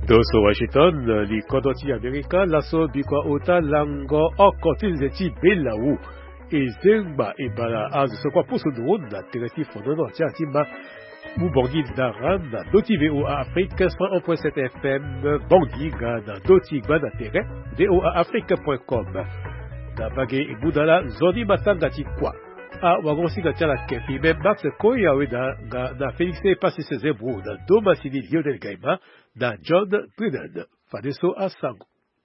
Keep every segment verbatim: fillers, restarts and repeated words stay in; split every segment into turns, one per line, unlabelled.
Doso Washington, li kodoti Amerika, laso bikwa ota lango okotil zeti belau. E zengba e bala az se kwa poso no na tereti fonono tia timba ou Bangui Daran na Doti V O A Afrique cent un point sept F M Bangui ga na Doti gba na tere V O A Afrique point com na bage e budala zoni matanga ti kwa a wagonsi ga tia la kefi me max koya we da ga na Félix Passé ses zebro na Doma Sini Lionel Gaima na John Brennan fadeso a Sango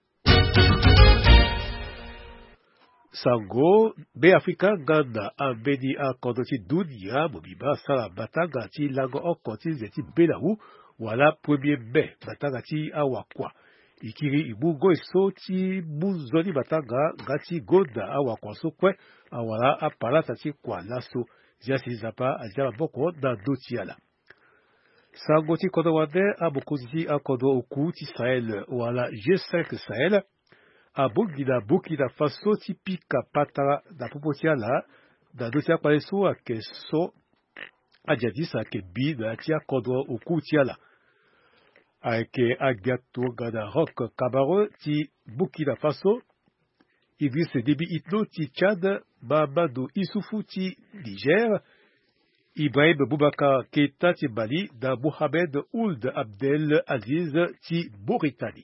Sango, be Afrika ganda ambeni a kondoti dunia mobiba sala batanga ti lango o konti zeti belau wala premier mai batanga ti awakwa ikiri imungo eso ti muzoni batanga gati gonda awakwa so kwe awala apalata ti kwa laso jasi zapa ajala boko na doti ala Sango ti kondo wande a bokozi ti a kondo oku ti Sahel wala G cinq Sahel a Burkina Burkina Faso ti pika patara na popotia la na dotia kwaleso a keso a jadisa ke bi na tia kodwa oku tia la a ke agbiato gana rock Cameroun ti Burkina Faso Idriss Déby Itno ti Tchad Mamadou Issoufou ti Niger Ibrahim Boubacar Keïta ti Mali na Mohamed Ould Abdel Aziz ti Mauritanie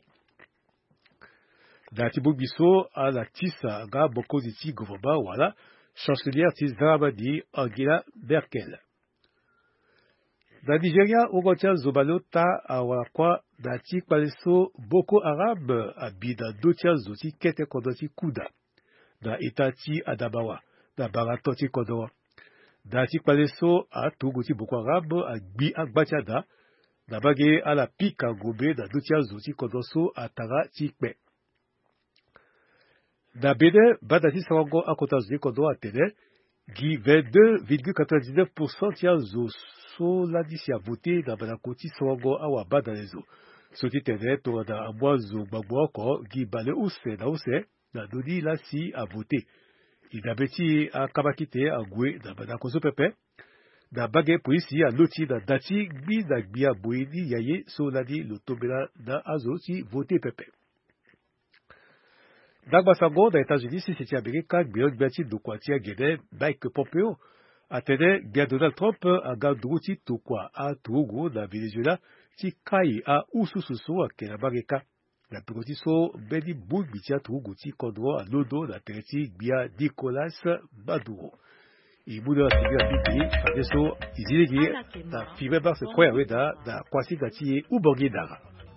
na ti Bourbiso a la tisa ga bokozi ti gouvernement wala chancelière ti Dramani Angela Merkel. Na Nigeria ogotia zobalo ta awala kwa na ti kwaleso Boko Haram a bi na dotia zo ti kete kondo ti kuda na eta ti Adamawa na barato ti kondo na ti kwaleso a togo ti Boko Haram a gbi agbatiada na bage a la pika gobe na dotia zo ti kondo so a tara ti kpe. Na Bénin, Badati Sawango a Kotazouni Kondo a Tene, qui vingt-deux virgule quatre-vingt-dix-neuf pour cent tia zo so la disi a voté na Banakoti Sawango a waba dans les eaux. Soti Tene, to na amwazo bagbo ko, qui bale ose na ose, na doni la si a voté. Il a beti a kabakite a gwe na Banakoso Pepe, na bagay polisi a loti na dati gbi na gbi a boini yaye so la di lo tobela na azo si voté Pepe. Dagba Sango, dans les États-Unis, si c'était américain, Bion Biati do Kwatia Guéné, Mike Pompeo, a tene bien Donald Trump, a Gandrouti Tokwa, a Togo, na Venezuela, ti Kai, a Usususo, a Kenabareka, la Perotiso, Beni Boug, Bitia Togo, ti Kondro, a Lodo, na Tereti, Bia Nicolas Maduro. Il mouda la Sibia Bibi, a Deso, Izilegi, na Fimeba se Kwaya Weda, na Kwasi Gati, Ubangi Dara.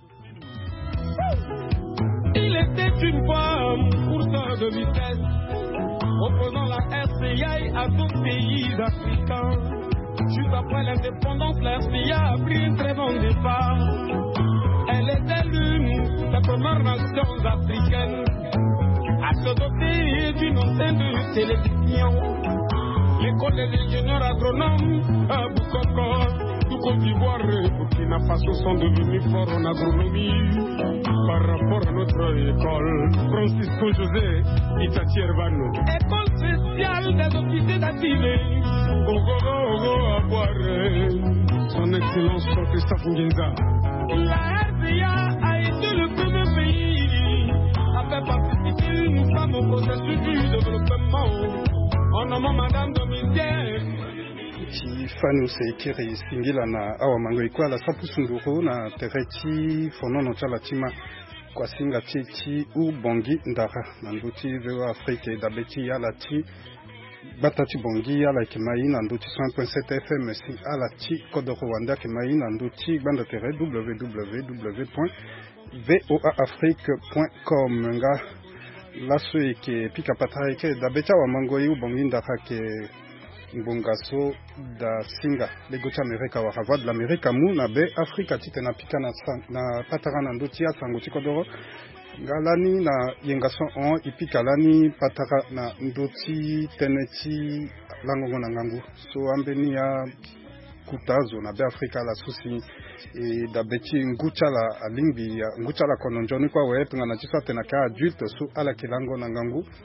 Il était une fois courseur de vitesse, opposant la R C I à d'autres pays africains. Juste après l'indépendance, la R C I a pris un très bon départ. Elle était l'une des premières nations africaines à se doter d'une antenne de télévision. L'école des ingénieurs agronomes à Boukoko, tout Côte d'Ivoire et Burkina Faso sont devenus forts en agronomie. Par rapport à notre école, Francisco José Itati Hervano. École spéciale des officiers d'activé, Ogoro à boire, son excellence Christophe Ngenza. La R C A a été le premier pays à faire participer une femme au processus du développement. En nommant Madame Dominique.
Ti fanu se kiri singila na awa mango ikwa la sapu sunduro na tereti fonono chala tima kwa singa titi u bongi ndara na nduti veo Afrique da beti ya la ti batati bongi ya la kimai na nduti cent point sept F M si ala ti kodo Rwanda kimai na nduti banda tere w w w point voa afrique point com nga laso eke pika patra eke da beti awa mango u bongi ndara ke Mbongaso da Singa, les Gocha Amerika wa Hava de l'Amérique mu na be Afrika tite na pika na, na patara na ndotia sango tikodoro galani na yengaso on ipika lani patara na ndoti teneti langongo na ngangu so ambeni ya kutazo na be Afrika la susi e da beti ngucha la alingbi ngucha la kononjoni kwa wetu na tiswa tena ka adulte so ala kilango na ngangu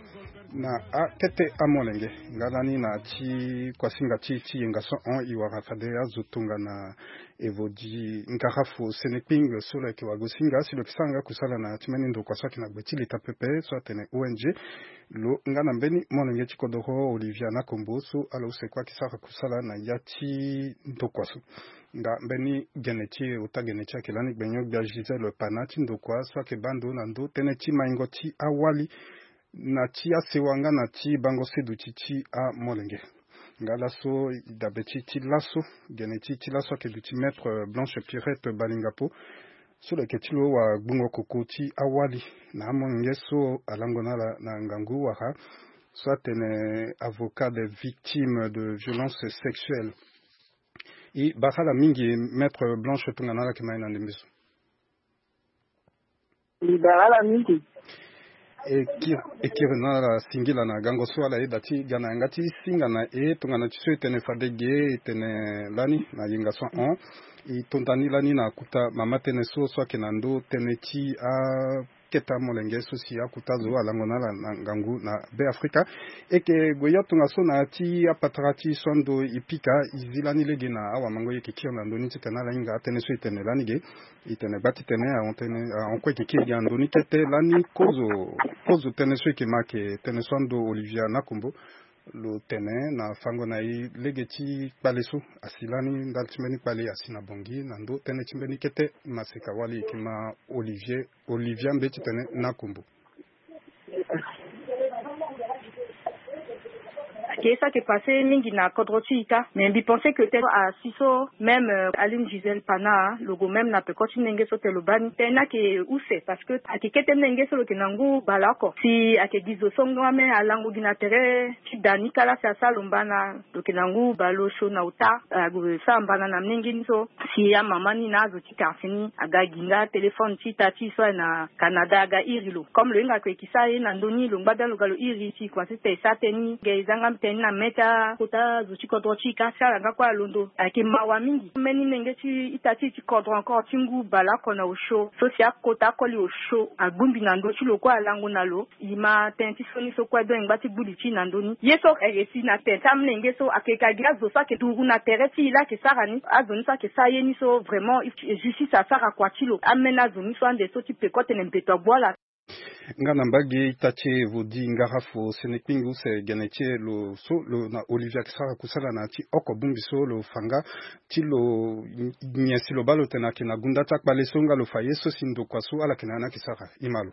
na a tete amolenge ngalani na chi kwa singa chi chi ngaso on iwara fadea zutunga na evodi ngarafu seneping solo ke wagosinga silo kisanga kusala na timeni ndo kwa saki na betili tapepe so tene O N G lo ngana mbeni molenge chikodoro Olivia na komboso alo se kwa kisaka kusala na yachi ndo kwaso nga mbeni geneti uta geneti kelani benyo bia Gisele Panati ndo kwa so ke bando na ndo tene chi maingoti awali na chi asewanga na chi bango sedu chichi a molenge ngala so dabeti chi lasso geneti chi lasso ke du maître Blanche Pirette Balingapo so le ketilo wa bungo kokoti awali na molenge so alangona la na ngangu wa ha soit un avocat des victimes de violences sexuelles et bakala mingi maître Blanche tungana la kemaina ndembiso
libérala mingi
ekirina la singila na gango swala e dati gana ngati singa na e tungana tso tene fadege tene lani na yinga so on i tontani lani na kuta mama tene so so kenando tene ti a keta molenge so si akutazo alangona la ngangu na be Afrika eke goya tunga so na ti apatrati sondo ipika izilani legena awa mango yeke kirna ndoni tikana la inga tene so tene lani ge itene bati tene a ontene on kweke ki ya ndoni kete lani kozo kozo tene so ke make tene sondo Olivia Nakombo lo tene na fango na i legeti paleso asilani ndaltimeni pale asina bongi nando tene timbeni kete maseka wali kima Olivier Olivia mbeti tene Nakombo
qui est ça qui est passé mingi na kodrochika mais bi pensais que peut-être à Siso même euh, Aline Giselle Pana logo même na pe continue nge sote lo bani tena ke use parce que akikete nge solo kenangu balako si akegizo songo me alangu ginatere ti dani kala sa salombana to kenangu balo sho na uta agu sambana na mingi so si ya mama ni nazo ti kafini aga ginga téléphone ti tati so na Canada aga irilo comme le nga ko kisa na ndoni lo mbada lo galo iri ti kwa c'était ça teni gezanga na meta kota zuchi kodrochi ka sala ngakwa londo ake mawa mingi meni nengeti itati ti kodro encore tingu bala kona o show so si akota koli o show agumbi na ndo chilo kwa langu nalo ima tenti soni so kwa do ngati budi chi na ndoni yeso eresi na tenta mnenge so akeka gazo so ke duru na tereti ila ke sarani azoni so ke sayeni so vraiment justice a sara kwa chilo amena zoni so ande so ti pekote nempeto bola
ngana mbagi tache vodi ngarafu senepingu se genetie lo so lo na Olivia Kisara kusala na ti oko bumbiso lo fanga ti lo nyesi lo balo tena kina gunda tak balesonga lo fayeso sindo kwaso ala kina Kisara imalo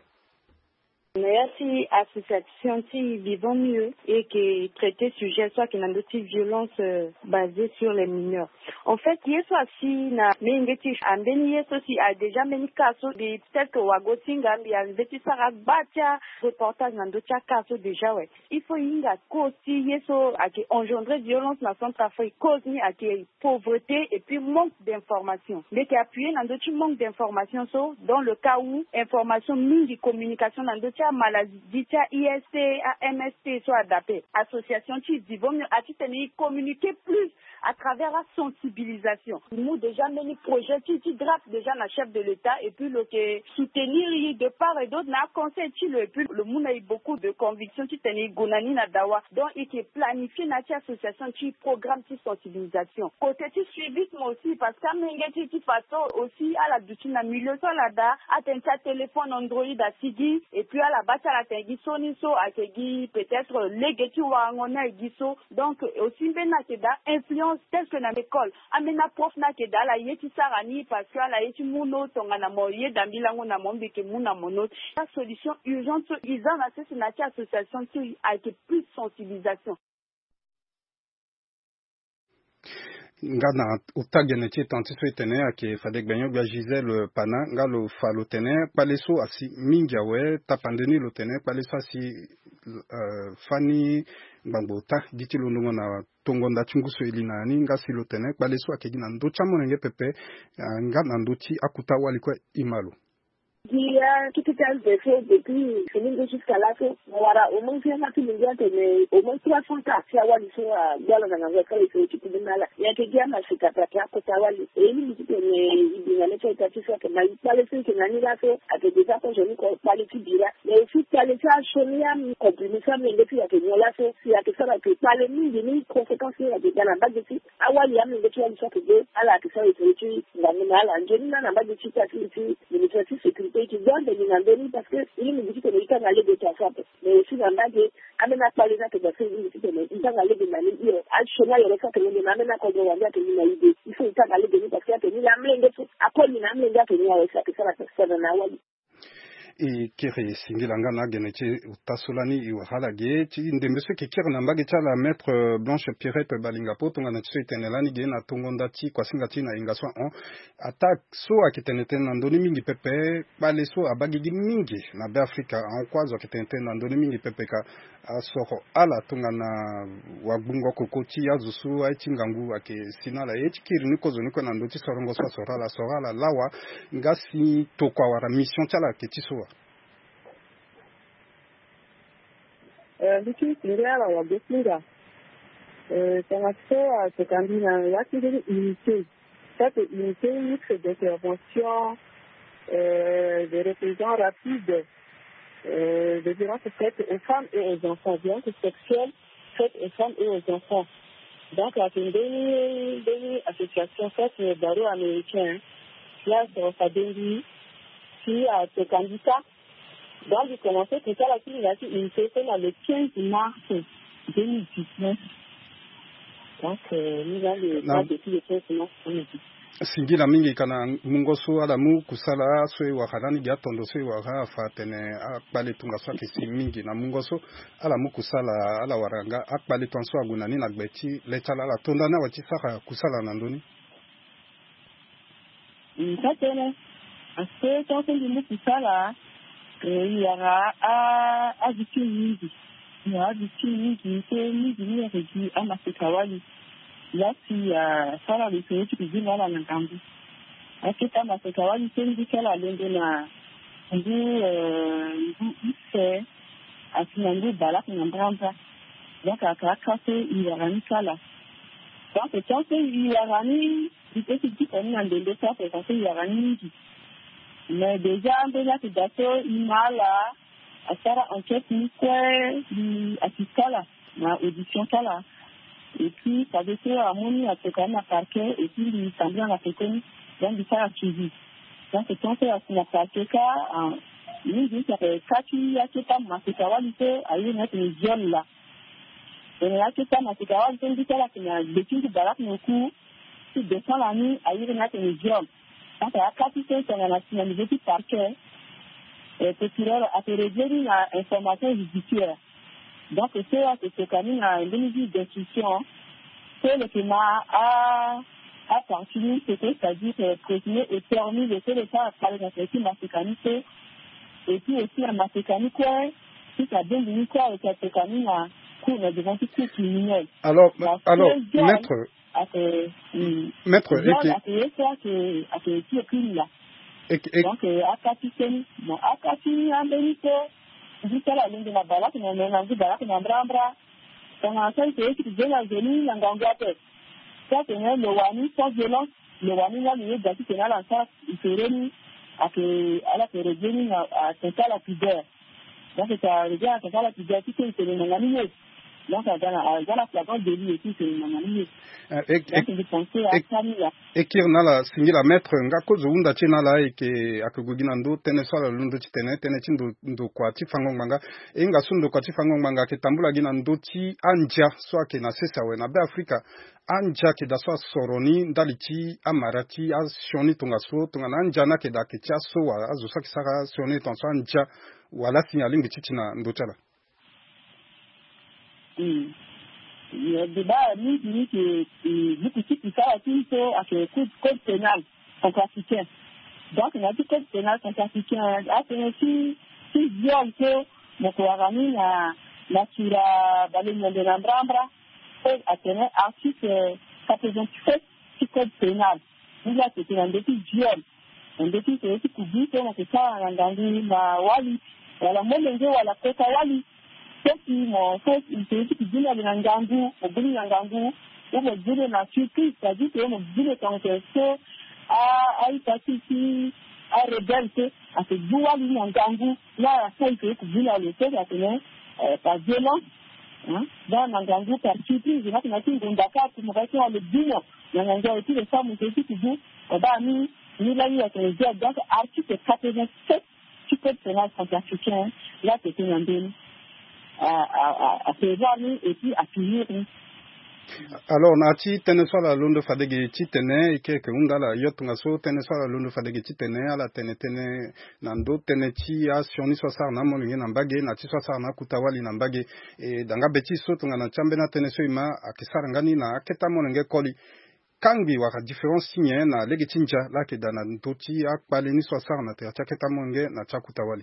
Merci association qui vivons mieux et qui traite sujet soit qui n'a de violence euh, basée sur les mineurs. En fait, il y a soit si na mengeti ambeni yeso si a déjà meni kaso de peut-être que wagotinga mbi a veti sara batia reportage na ndocha kaso déjà ouais. Il faut inga kosi yeso a qui engendrer violence na Centrafrique cause ni a qui pauvreté et puis manque d'information. Mais qui appuyer na ndochi manque d'information so dans le cas où information mingi communication na ndocha maladie tia I S T A M S T soit adapté association qui dit bon à titre communiquer plus à travers la sensibilisation. Nous déjà mené projet qui qui drape déjà la chef de l'État et puis le que soutenir de part et d'autre na conseil le et puis le monde a eu beaucoup de convictions qui tenait gonani na dawa donc il qui planifié na association qui programme qui sensibilisation. Côté qui suivi moi aussi parce que mengeti qui façon aussi à la duty na milieu so la da atteindre téléphone Android à Sigi et puis à la base à la tengi soni so à kegi peut-être legeti wa ngona giso donc aussi bena ke da influence tel que dans l'école amena prof na ke da la yeti sarani parce que la yeti muno tonga na moye dambilango na mombe ke muna mono la solution urgente ils ont assez sur nature association qui a été plus sensibilisation
ngana utagene ti tanti so tene ake fadek benyo bia Gisele Pana ngalo falo tene paleso asi mingia we tapandeni lo tene paleso asi uh, fani bangbota diti lo ndongo na tongonda chunguso elina ni ngasi lo tene paleso ake gina ndo chamo nge pepe uh, ngana ndo ti akuta wali kwa imalo
Il y a tout un défaut depuis Féminine jusqu'à la fin. Voilà, au moins, il y a tout le monde, mais au moins trois cents cas. Si avoir l'issue à Gala dans la voiture, il faut équiper de mal. Il y a que Diam à ce capacité, à Kotawali. Et il me dit que il y a des choses qui sont que ma vie, pas les filles qui n'ont ni la fait, à que des gens je ne connais pas les filles d'Ira. Mais aussi, pas les filles à Chonia, comprimé ça, mais les filles à que nous la fait, s'il y a que ça, que pas les mines, des conséquences, il y a des dans la base de filles. À Wali, il y a des filles qui sont que à la que ça, il faut étudier, la minale, en général, dans la base de filles, à filles, l'administratif sécurité qui donne des minandoni parce que il me dit que les gens allaient de ta femme. Mais aussi, dans la base, amène à parler de la fille, il me dit que les gens allaient de ma vie, à Chonia, il y a des gens qui m'amènent à Kodowanda, que nous l'idée. Il faut que les gens allaient de nous parce qu'il y a que nous l'amène de tout. Après, nous l'amène de tout, nous avons fait que ça va se faire dans la Wali.
E kere singilanga na geneche utasolani iwahala ge ti ndembeso ke kere na mbage chala maître Blanche Pierrette Balingapo tonga na tso itenelani ge na tongonda ti kwasinga ti na ingaswa on attaque so akitenete na ndoni mingi pepe bale so abagi gi mingi na be Afrika en kwazo akitenete na ndoni mingi pepe ka asoro ala tonga na wagbungo kokoti azusu ai tingangu ake sinala eti kiri niko zo niko na ndoti sorongo so sorala sorala lawa ngasi to kwa wara mission chala ke ti so
Liki Pluriala wa Beplura. Tanasso se candidate à une unité. Cette unité mixte d'intervention, euh, de répression rapide, euh, de violences faites aux femmes et aux enfants, violences sexuelles faites aux femmes et aux enfants. Donc, c'est une dernière association faite par barreau américain, là, sur sa délit, qui a ce candidat. Donc, j'ai commencé tout ça, la filiation unité, c'est le quinze mars deux mille dix-neuf. Donc, euh, nous avons le droit depuis le quinze mars deux mille dix-neuf.
Singila mingi kana mungoso ala mu kusala swe wa harani ga tondo swe wa ha fatene akbale tunga swa kesi mingi na mungoso ala mu kusala ala waranga akbale tonso agunani na gbeti lechala la tonda na wati saka kusala na ndoni
Mtatene asse tonso ndi mu kusala il y aura à à du mingi il y aura du mingi c'est mingi ni régi à Masekawali. Là, si ça va le faire, tu peux dire là, on entend. Est-ce que tu as ma séquence, tu dis qu'elle a l'un de la, on dit, il fait, à ce moment-là, balak, on en prend. Donc, à Krakasé, il y a un cas là. Donc, quand il y a un, il peut se dire qu'on est en deux fois, parce qu'il y a un. Mais déjà, déjà, c'est d'accord, il m'a là, à faire enquête, il fait, à ce cas là, à audition ça là. Et puis, ça veut dire à mon à ce qu'on a parqué, et puis, il semblait en Afrique, donc, il faire suivi. Donc, c'est quand c'est à ce qu'on a parqué, il dit qu'il y a quatre qui a pas Masikawa, il fait, à y mettre une viole là. Et là, c'est pas Masikawa, il dit qu'il y a des petits baraques, nos coups, qui descend la nuit, à y mettre une viole. Donc, il y a quatre qui sont dans la nationalité du parquet, et procureur a fait réduire l'information judiciaire. Donc, c'est à ce qu'on a une bénéfice d'instruction, c'est le climat à, à continuer, c'est-à-dire présumer et permis de faire le temps à parler d'un petit massicanique, et puis aussi un massicanique, si ça bien venu quoi, avec cette canine à cours de devant tout coup criminel.
Alors, alors, maître, maître,
et à ce ça, à ce petit crime là. Donc, à Cathy, bon, à Cathy, en vérité, dit qu'elle a l'une de la balade, mais elle a dit balade, mais en brambra. Son ancien, c'est qui vient à venir, l'engangate. Ça, c'est le wani, sans violence. Le wani, là, il est gâté, c'est là, l'enfant, il fait réunir, à que, à la pérégrine, à Saint-Paul la pudeur. Donc, c'est à regarder à Saint-Paul la pudeur, qui c'est le nanganier. Donc, dans la flagrante de lui, et puis, c'est le nanganier.
Ekir nala singila maître ngako zuunda china la eke akugugina ndo tene swala lundo chitene tene chindo ndo kwa tifangong manga enga sundo kwa tifangong manga ketambula gina ndo ti anja swa ke na sesa we na be Afrika anja ke da swa soroni ndali ti amarati a shoni tonga so tonga na anja na ke da ke cha so wa azu sa kisaka shoni ton so anja wala signaling chitina ndo chala.
Mm. Il y a des débats qui disent que beaucoup de choses à ce code pénal centrafricain. Donc, il y a du code pénal centrafricain. À ce moment-ci, si viol que mon coarami n'a tiré balai de l'embrambra, c'est à tenir article quatre-vingt-sept du code pénal. Nous, là, c'était un défi viol. ndio kitu hiki kubito na kisawa ndangi na wali wala molenge wala kota wali sisi mo sisi hiki kijina na ngangu obuli na ngangu umo jile na chiki kaji te mo jile tankeso a ai tatiki a rebelde a se duali na ngangu la sai ke kubila le te atene par violence hein dans na ngangu par chiki zina kuna kingo ndaka kumakaiti wa le bino na ngangu eti le samu te hiki kijina ba mi ni la yi a donc article quatre-vingt-sept du code pénal centrafricain là c'était un bien à à à prévoir et puis à punir.
Alors nati tene swala londo fadege chitene ikeke undala yotunga so tene swala londo fadege chitene ala tene tene nando tene chi asioni swasa na molinge na mbage na chi swasa na kutawali na mbage e danga beti so tunga na chambe na tene so ima akisara ngani na aketa molinge koli kangi waka différence signe na legi chinja lake dana ntoti akpale ni swasa na te aketa molinge na chakutawali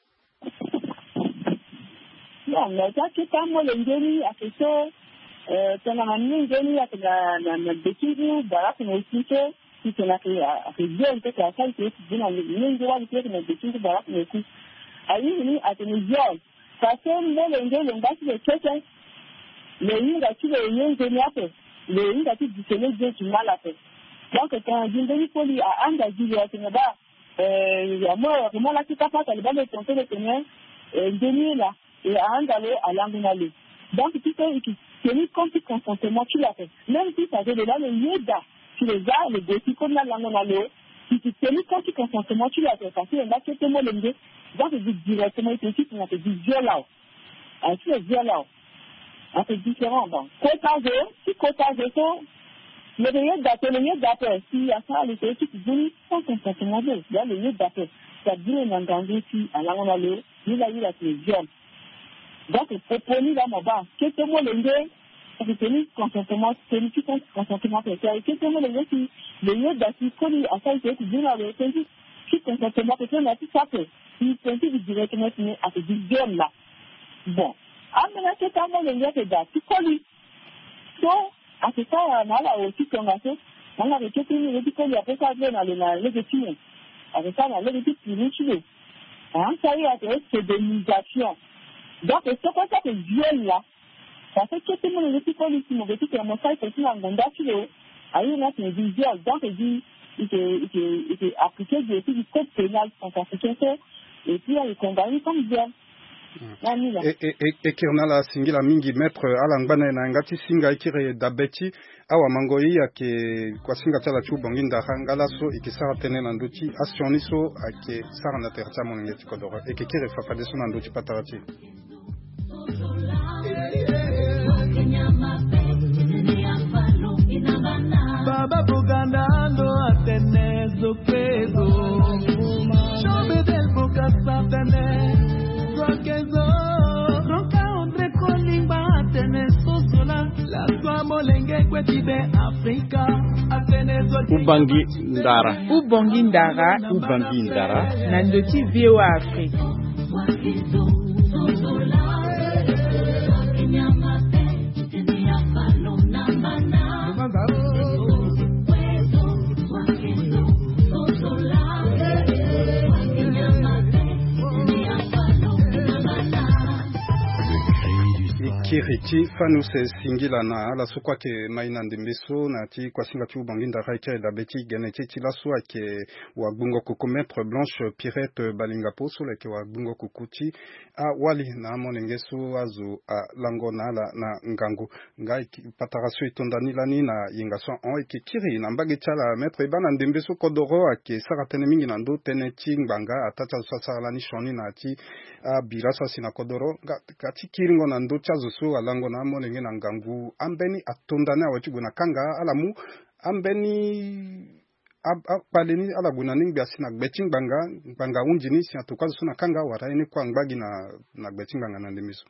ya na chaketa molinge ni akeso Euh, tena mani ngeni ya na na na bekiru bara kuna usike kitu na kia akijia mtoto asai kwa jina nyingi wali kwa na bekiru bara kuna usike ayi ni atenijia sasa mbele ngeni ngati le kete le yinga kile yenye ni hapo le yinga ti disele je kimala pe donc quand jindeni poli a anga jili ya tena ba euh ya mo ya mo la kitapa ka le ba le tonte le tenir ngeni la et anga le alanguna le donc tu sais tenir compte du consentement, tu l'as fait. Même si ça veut dire là, le yoga, tu les as, les défis, comme la langue dans l'eau, si tu tenir compte du consentement, tu l'as fait. Parce que là, tu es tellement l'engagé, donc tu dis directement, tu dis, tu dis violent. Ah, tu es violent. Ah, c'est différent. Donc, cotage, si cotage, le yoga, le yoga, si y a ça, le yoga, tu dis, sans consentement, là, le yoga, ça dit, on a engagé ici, à la langue dans l'eau, il a eu la violence. Donc, pour poli là, mon bas, qu'est-ce que moi, l'engagé, c'est tenir consentement, tenir tout consentement, c'est qu'est-ce que moi, l'engagé, si le lieu d'assis, quand il a ça, il dit, dans le tenir tout consentement, c'est qu'on a tout ça fait. Il tenir directement, mais à ce dixième là. Bon. Ah, mais là, c'est pas moi, l'engagé, c'est d'assis, tout colis. Donc, à ce temps, on a là aussi, qu'on a fait, on a fait, qu'est-ce que nous, dit qu'on y a fait ça, dans le légitime. Avec ça, on a légitime, tu veux. Hein, ça y est, c'est des misations. Donc, c'est quoi ça que viol là? Ça fait que tout le monde est petit comme ici, mon petit, et mon frère, c'est un mandat, tu vois. Aïe, là, c'est du viol. Donc, il dit, il est appliqué du code pénal centrafricain, et puis, il est condamné comme viol.
Et kirnala singila mingi maître alangana na ngati singa ikire dabeti awa mangoi yake kwa singa chala chu bonginda hangala so ikisara tene na nduti asioniso ake sara na tercha monengeti kodoro ekekire fafade so na nduti patarati
Baba Buganda ndo atenezo kezo Shobe del bukasa tene Rokezo Roka ondre kolimba atenezo sola La sua molenge kwetibe Afrika Atenezo
Ubangi Ndara
Ubangi Ndara
Ubangi Ndara
Nandoti V O A Afrika
Kiriti fanu se singila na ala sokwa ke maina ndimbeso na ti kwa singa tu banginda raika da beti geneti ti la soa ke wa bungo ko commettre Blanche Pirette Balinga Poso le ke wa bungo ko kuti a wali na monengeso azu a lango na la na ngango ngai pataraso itondani lani na yingaso on e ke kiri na mbage chala maître bana ndimbeso kodoro ake saratene mingi na ndo tene ti ngbanga atata sasa lani shoni na ti a bilasa sina kodoro ga ti kiringo na ndo chazo so alango na molenge na ngangu ambeni atondana wachigo na kanga alamu ambeni apaleni alaguna ningi asina gbeting banga banga unjini si atukazo so na kanga waraini kwa ngbagi na na gbeting banga na ndemiso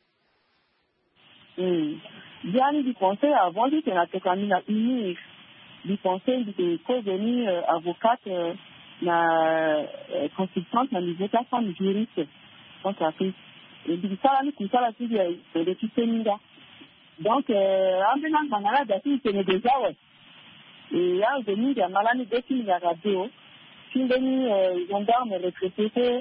mm Diane du conseil avant dit qu'on a tokani na unir du conseil de codoni avocate na consultante na niveau ta femme juriste contre Afrique. Et puis ça, nous ça la suite de Tiseninga. Donc, en venant dans la date, il tenait déjà, ouais. Et là, je dis, il y a malade de qui il y a radio. Sindeni, gendarme retraité,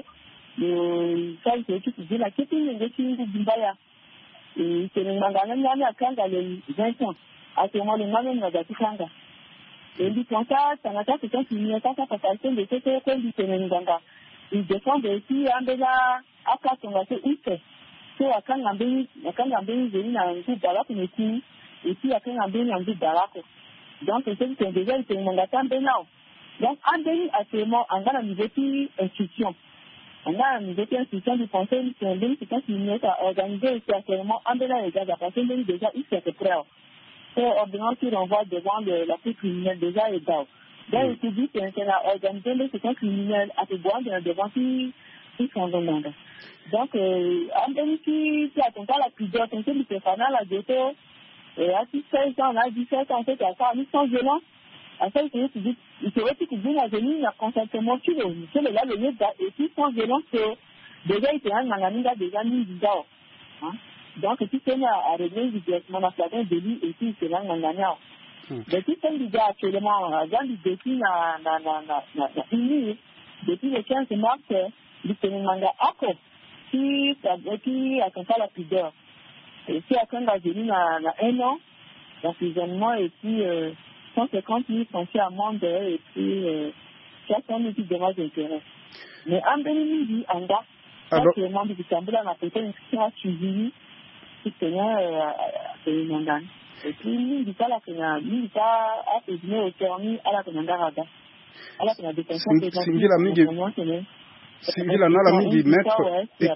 le ça c'est qui dit la question de Kingu Bimbaya. Et c'est le magasin à Kanga les vingt ans. À ce moment, le magasin de Kanga. Et du coup, ça, ça n'a pas été un signe, ça, ça, ça, ça, ça, de ce que du Sénégal. Ils défendent aussi un déjà à quatre, on va se outre. So, à Kangambé, à Kangambé, j'ai eu un coup d'Alak, mais qui, et puis à Kangambé, un coup d'Alak. Donc, c'est ce qui est déjà, c'est un magasin de now. Donc, en pays, actuellement, on a un niveau d'institution. On a un niveau d'institution du conseil, c'est un pays qui est à organiser ici actuellement, en dehors des gars, parce que déjà, il s'est prêt. C'est ordonnance qui renvoie devant la cour criminelle déjà et d'où. Donc, il se dit que c'est organisé le secteur criminel à ce point devant qui sont dans le monde. Donc, en pays qui a atteint la plusieurs, c'est que le fanal a dit et à seize ans, à dix-sept ans, c'est à ça, ils sont violents. À ça, il se dit, il se dit que bien la venue, il a consentement sur le, sur le là, le lieu, et puis sans violence, déjà, il y a un manganinga déjà mis du dehors. Donc, si c'est à régler directement la plateau de lui, et puis c'est là, manganinga. Mais si c'est déjà actuellement, dans le défi, na, na, na, na, na, na, unis, depuis le quinze mars, du Sénémanga, encore, qui, qui a comme ça la pudeur. Et si à quand la venue, na, na, un an, d'emprisonnement, et puis, euh, cent cinquante mille fonciers amende et puis euh, quatre cent mille dommages d'intérêt. Mais en deux mille dix, en bas, le membre du Tamboula a fait une question suivie qui tenait à ce mandat. Et puis, il dit à la Kenya, il dit à Fédine au Terni, à la Kenya Rada. À la Kenya détention, c'est la Kenya.
C'est la Nala maître.
Et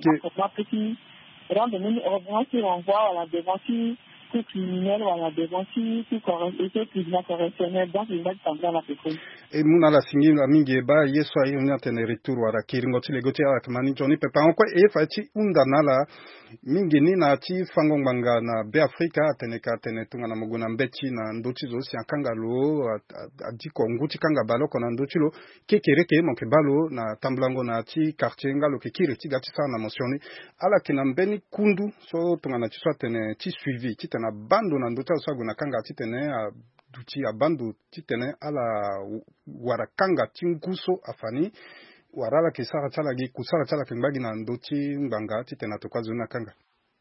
que. Rendre une ordonnance qui renvoie à la devanture. Tout criminel ou à la devanture, tout tribunal correctionnel, donc il va être dans la pétrole.
Et nous, on a signé la mingeba, yeso ayi on a tenu retour à Kiringoti, les gotiers à Kamani, Johnny Pepa, en quoi, et fati, undanala, mingeni na ti fangong banga na Beafrika, teneka tenetunga na muguna mbechi na ndochizo, si ankangalo, a diko nguti kanga balo, kona ndochilo, kekereke, monke balo, na tamblango na ti quartier ngalo, kekire, ti gati sa na mentionné, ala kinambeni kundu, so tunga na tiswa tene, ti suivi, ti na bandu na ndota so guna kanga titene a duti a bandu titene ala warakanga tinguso afani warala kisara chala gi kusara chala kimbagi na ndoti mbanga titena to kwazuna kanga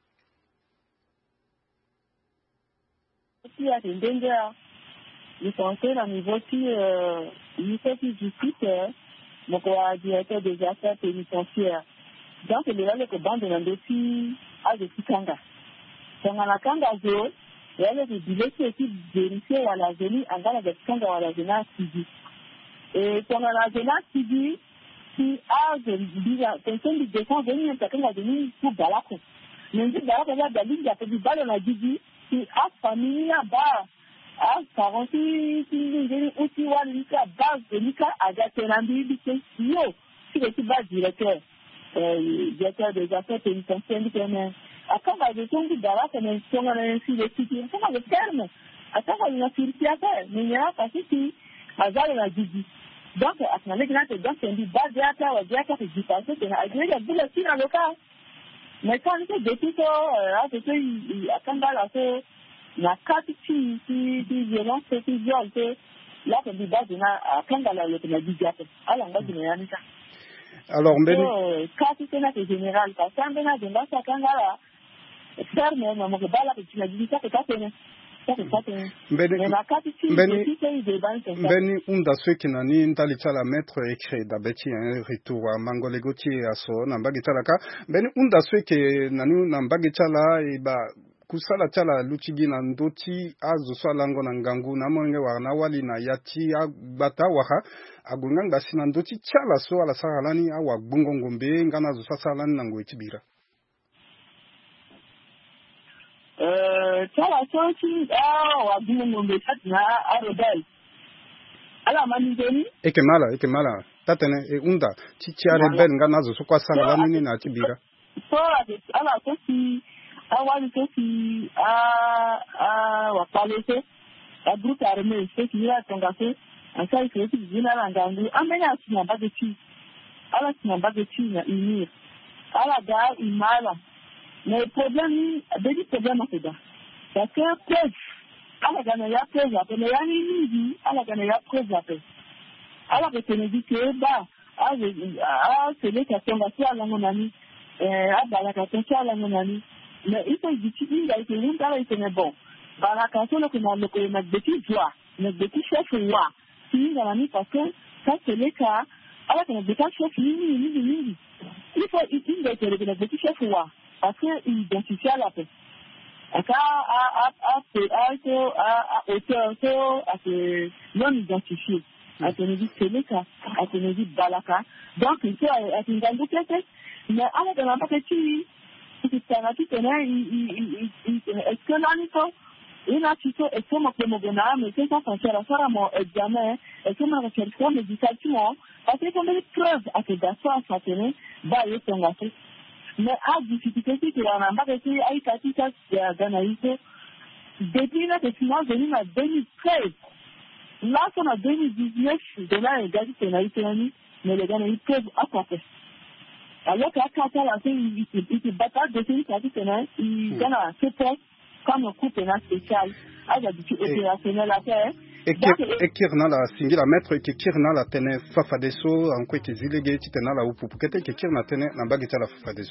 si a dendenga ni pensé la niveau qui euh il fait justice mon quoi directeur des affaires pénitentiaires donc le là le bande na ndoti a de kanga Kanga kanga zo, yale de bilete qui vérifier wala zeni angala de kanga wala zena sidi. Et kanga la zena sidi si a de bila tension de défense venu en kanga zeni pour balako. Mais dit balako ya dali ya petit balo na didi si a famille ba a quarante si zeni uti wala nika base de nika aga tenambi bise yo si le bas directeur euh directeur des affaires pénitentiaires du Attends, je suis dit, d'abord, c'est une question de la cité. Attends, le terme. Attends, il y a une cité à faire. Mais il y a pas ici. Azar, il a dit. Donc, à ce moment-là, c'est une base de la terre, de la terre, c'est du passé, c'est une agréée, il y a beaucoup de filles dans le cas. Mais quand on fait des filles, là, c'est qu'il y a quand même la fait, la quatre filles, qui violence, qui violent, là, c'est une base de la, quand on a le diable. Alors, on va dire, il y a
alors, mais.
Quatre, c'est la générale, parce qu'on a des bases à quand là, ferme, mais mon bala que tu m'as dit ça que ça c'est ça c'est ça c'est mais la carte ici c'est des banques
Beni unda ceux qui nani ntali tala maître écrit d'abeti un retour à mangole gotier à so na mbagi tala ka beni unda ceux qui nani na mbagi tala e ba kusala tala luchigi na ndoti azo swalango na ngangu na monge wa na wali na yati bata waha agunganga sina ndoti tala so ala sahalani awa bungo ngombe ngana zo sasalani nango itibira.
Euh, tu as la chance, ah, on a dit mon message, à Rebelle. Alors, Manigoni.
Et que mala, et que mala. Tatene, et Unda, si tu as Rebelle, Nganazo, sur quoi ça va, Nina, Tibira.
So, alors, si, à Wally, à, à, à Palais, à Brut Armée, c'est qu'il y a ton café, à ça, il faut que tu viennes à l'Angangu, à Ménia, tu n'as pas de tu. Alors, tu n'as pas de tu, il y a. À la gare, il m'a là. Mais le problème, il y a problème à ce gars. Parce que preuve, à la gare, il y a preuve à paix. Mais il y a une vie, à la gare, il y a preuve à paix. alors que tu me dis que bah ah c'est les questions à la mon ami ah bah la question à la mon ami mais il faut utiliser il a été une là il est bon bah la question là que moi le que mettre depuis joie mettre depuis chef roi si mon ami parce que ça c'est le cas alors que mettre depuis chef ni ni ni il faut utiliser le mettre depuis chef roi parce que il identifie la paix aka a a a a a auteur so a que non identifié a que nous dit Sénéca a que nous dit Balaka donc il faut a une grande pièce mais alors que la partie qui c'est un petit peu là il il est-ce que là il faut il a tu sais est-ce que moi que mon gars mais c'est ça quand ça sera mon examen est-ce que ma recherche médicale tu vois parce que comme preuve à que d'accord ça tenait bah il est engagé mais à difficulté qui est en bas de ces aïkatikas d'analyse depuis là que finalement venu en deux mille treize là qu'on a deux mille dix-neuf de là les gars qui sont analysés mais les gars ils peuvent apporter alors qu'à quatre ans ils ils se battent de ces aïkatikas ils gagnent un super comme un coup pénal spécial à la difficulté opérationnelle à faire
et kirna la singila maître que kirna la tene fafadeso en quoi que zilege titena la upu kete que kirna tene na bagita la fafadeso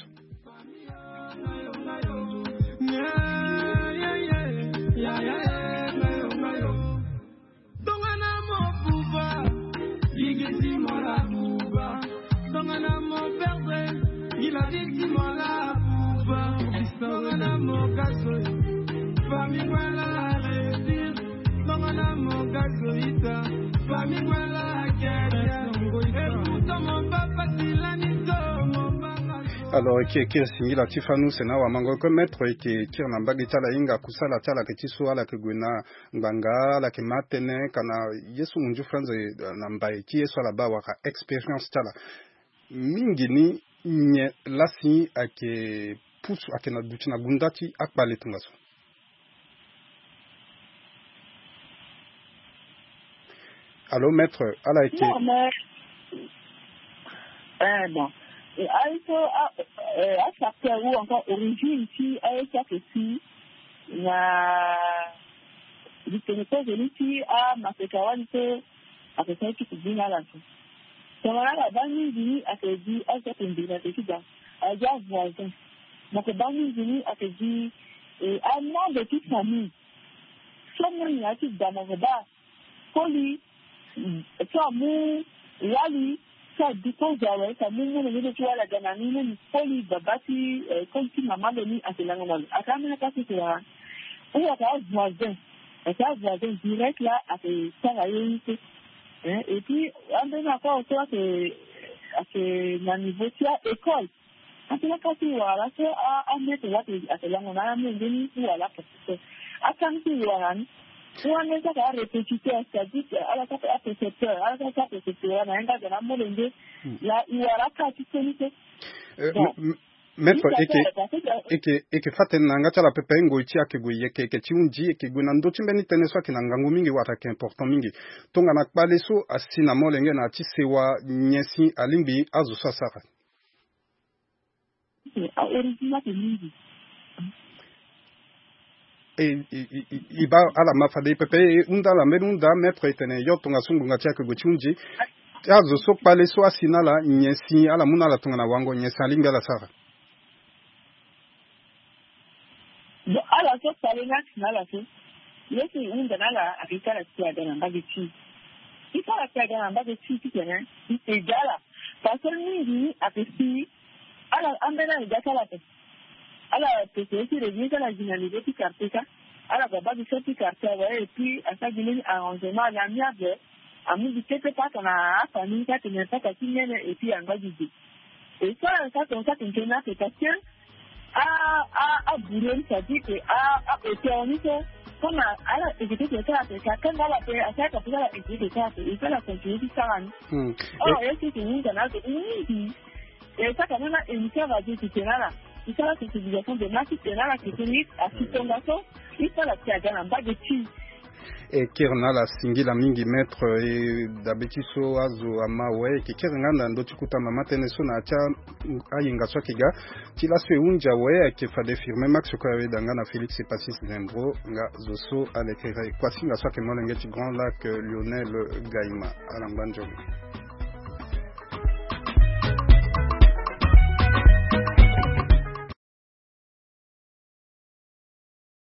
alors qui qui singi la tifanu sena wa mango ko maître qui qui na mbagi tala inga kusala tala ke tiso ala ke gwena nganga la ke matene kana yesu munju franze na mbai ki yesu ala ba wa experience tala mingi ni nye lasi ake pusu ake na dutina gundati akbale tungaso allô maître ala été
non mais eh bon et also à chaque ou encore origine ici à chaque ici na du Sénégal ici à Masekawan que à ce qui se dit là là c'est là la banni dit à ce dit à ce qu'on dit là c'est ça à déjà voisin donc banni dit à ce dit et à nom de toute famille someone il y a tout dans mon bas poli ça mu wali ça dépend de ça mu mu ne tu vois la ganani ne poli babati comme si maman de ni à ce langage à quand même pas c'est là ou à ta voisin à ta voisin direct là à ce travailler et puis on a encore toi que à ce niveau tu as école à ce là quand tu vois c'est à à mettre là à ce langage on a mis ni voilà parce que à quand tu vois ou on est à répéter c'est-à-dire à la carte à percepteur à la carte percepteur on a un gars de la molende là il y aura quatre unités
maître eke eke eke faten nanga chala pepe ngo ichi ake go yeke eke chiunji eke go nando chimbeni teneswa kinangangu mingi wata ke important mingi tonga na kpaleso asina molenge na chisewa nyesi alimbi azu sasaka
original mingi
e iba ala mafade pepe unda la merunda maître etene yotonga sungunga chake go chiunji azu so kpaleso asina la nyesi ala muna la tonga na wango nyesi alimbi ala sara
ala so salina nala so yesi unda nala akitara tia dana mbagiti ikara tia dana mbagiti tikena igala pastor mingi apesi ala ambena igakala pe ala pesi revisa la jinalize ti karteka ala baba bi soti karteka et puis asa gili arrangement la miable amu di tete pa kana afani ka tene pa ka kinene et puis angadi et ça ça ton ça tena c'est parce que a a a buren c'est-à-dire que a a éternité comme à la éducation ça c'est quand on va faire ça quand on va éduquer ça il faut la continuer ça hein oh et c'est une canal de oui et ça quand on a une carte à dire c'est là il faut la sensibilisation de masse c'est là la technique à ce qu'on va faire il faut la tirer en bas de dessus
e kirna la singila mingi maître e dabekiso azo amawe ke kirnganda ndo chikuta mama teneso na cha ayinga swakiga tila se unja we ke fa firme max ko ave danga na Félix Pacis Lendro nga zoso alekere kwasi nga swake molenge ti Grand Lac Lionel Gaima alambanjo.